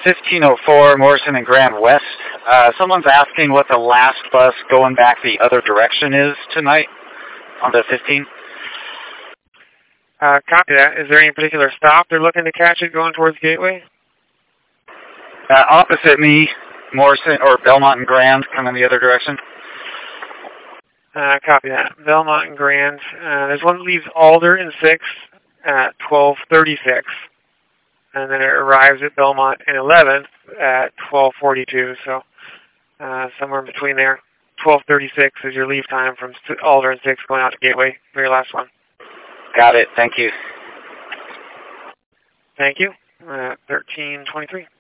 1504 Morrison and Grand West. Someone's asking what the last bus going back the other direction is tonight on the 15. Copy that. Is there any particular stop they're looking to catch it going towards Gateway? Opposite me, Morrison or Belmont and Grand coming the other direction. Copy that. Belmont and Grand. There's one that leaves Alder and 6 at 12:36. And then it arrives at Belmont and 11th at 12:42. So somewhere in between there. 12:36 is your leave time from Alder and 6 going out to Gateway for your last one. Got it. Thank you. Thank you. 13:23.